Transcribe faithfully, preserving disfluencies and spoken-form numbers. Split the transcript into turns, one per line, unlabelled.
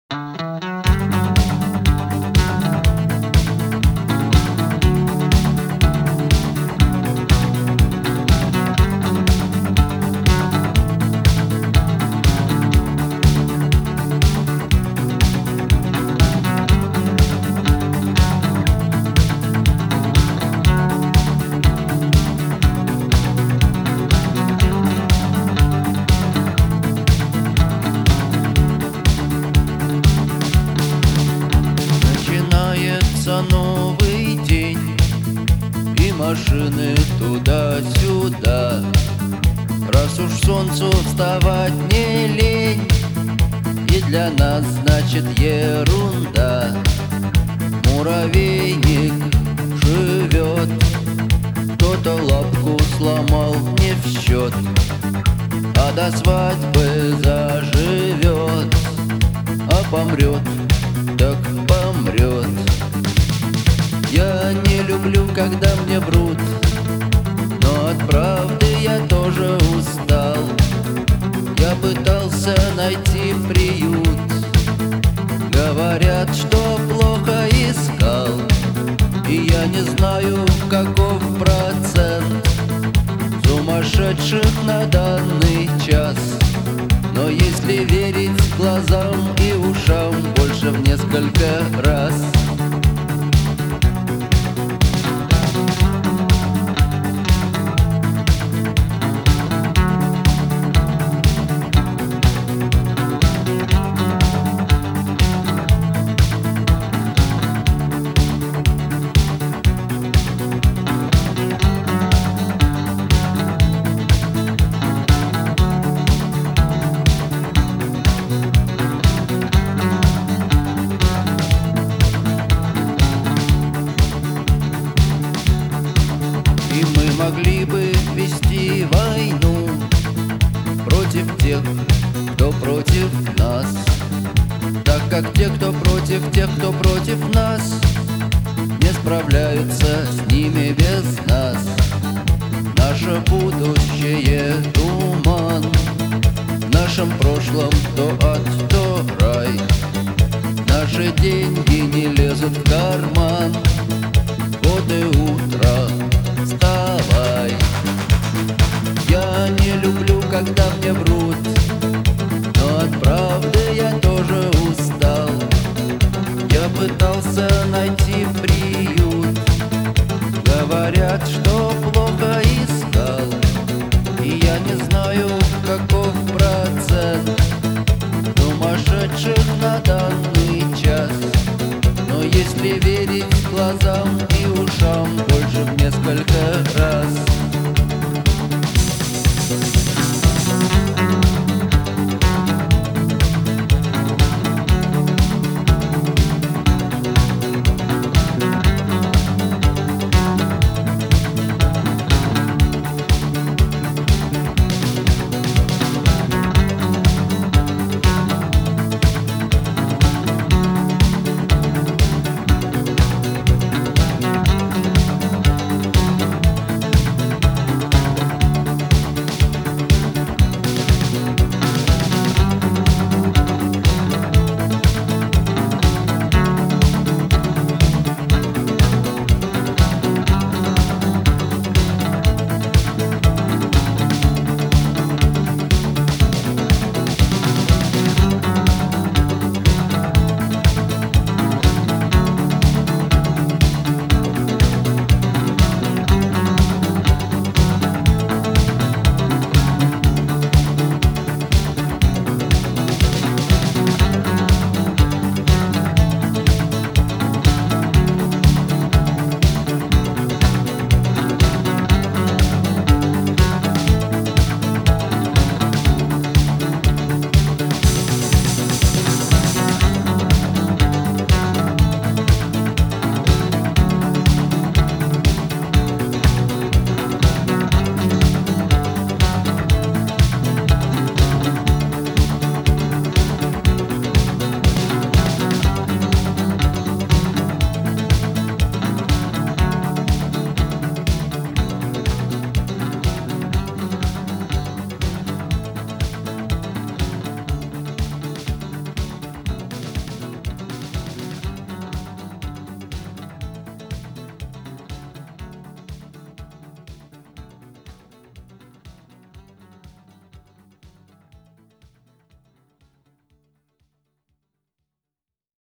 Начинается новый день, и машины туда-сюда. Раз уж солнцу вставать не лень, и для нас значит ерунда. Муравейник живет, кто-то лапку сломал не в счет, а до свадьбы заживет, а помрет, так помрет. Я не люблю, когда мне врут, но от правды я тоже устал. Я пытался найти приют, говорят, что плохо искал, и я не знаю, каков процент сумасшедших на данный час. Но если верить глазам и ушам, больше в несколько раз. И мы могли бы вести войну против тех, кто против нас, так как те, кто против тех, кто против нас, не справляются с ними без нас. Наше будущее — туман, в нашем прошлом то ад, то рай. Наши деньги не лезут в карман, вот и утро, вставай. Я не люблю, когда мне врут, но от правды я тоже устал. Я пытался найти приют,